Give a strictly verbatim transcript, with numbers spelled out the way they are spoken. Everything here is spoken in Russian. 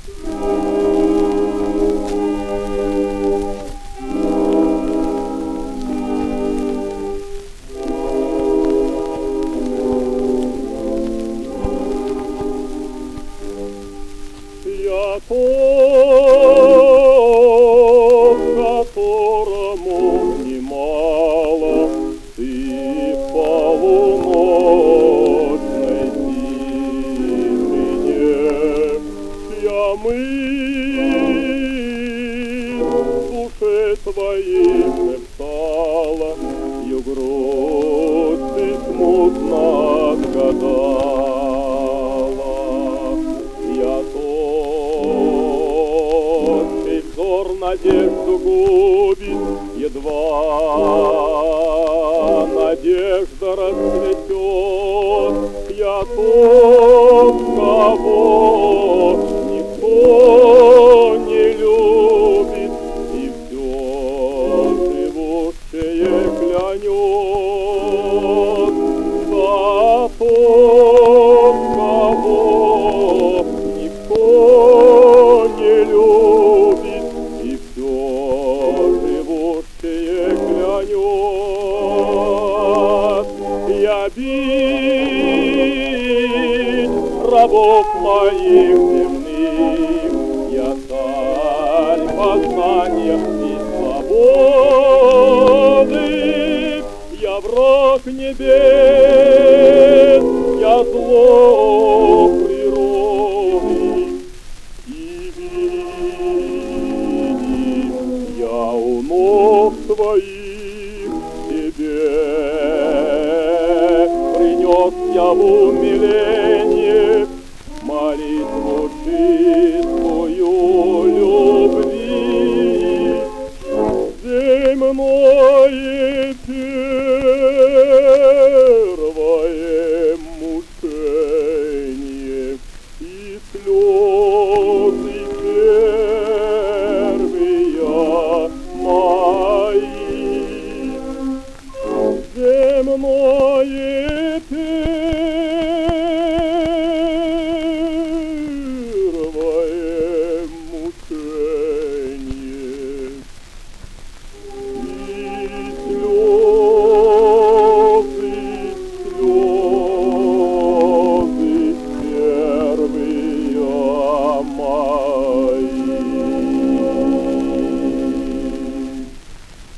Я тот, которому немало ты в полуночной тишине. Я мысль в душе твоей шептала, ее грусть ты смутно отгадала. Я тот, чей взор надежду губит, едва надежда расцветет. Я тот, кого никто не любит, и все живущее клянет. За тот, кого никто не любит, и все живущее клянет. Я бить рабов моих земных, я царь познания и свободы, я враг небес, я зло природы. И видишь, я у ног твоих